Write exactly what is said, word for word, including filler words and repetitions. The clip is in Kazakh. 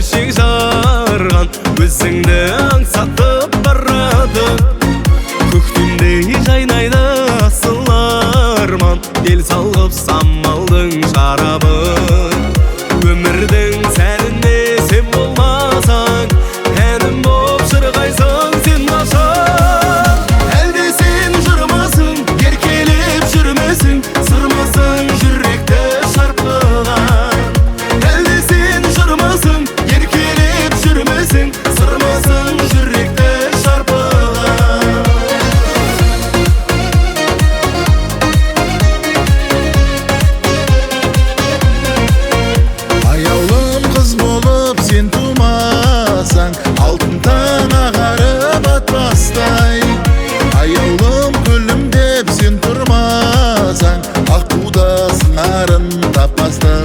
бешик жарған, өзіңді аңсатып барады. Көктемдей жайнайды асыл арман, ел салғып самалдың шарабын. Өмірдің сәніне сен болмасаң, әнім боп шырғайсың сен қашан. Әлде сен жырмысың, еркелеп жүрмесің, сырмысың жүректі шарпыған. Әлде сен жырмысың, еркелеп жүрмесің, сырмысың жүректі шарпыған. Аяулым қыз болып сен тумасаң, алтын таң ағарып атпастай. Аяулым гүлім деп сен тұрмасаң, аққуда сыңарын таппастай.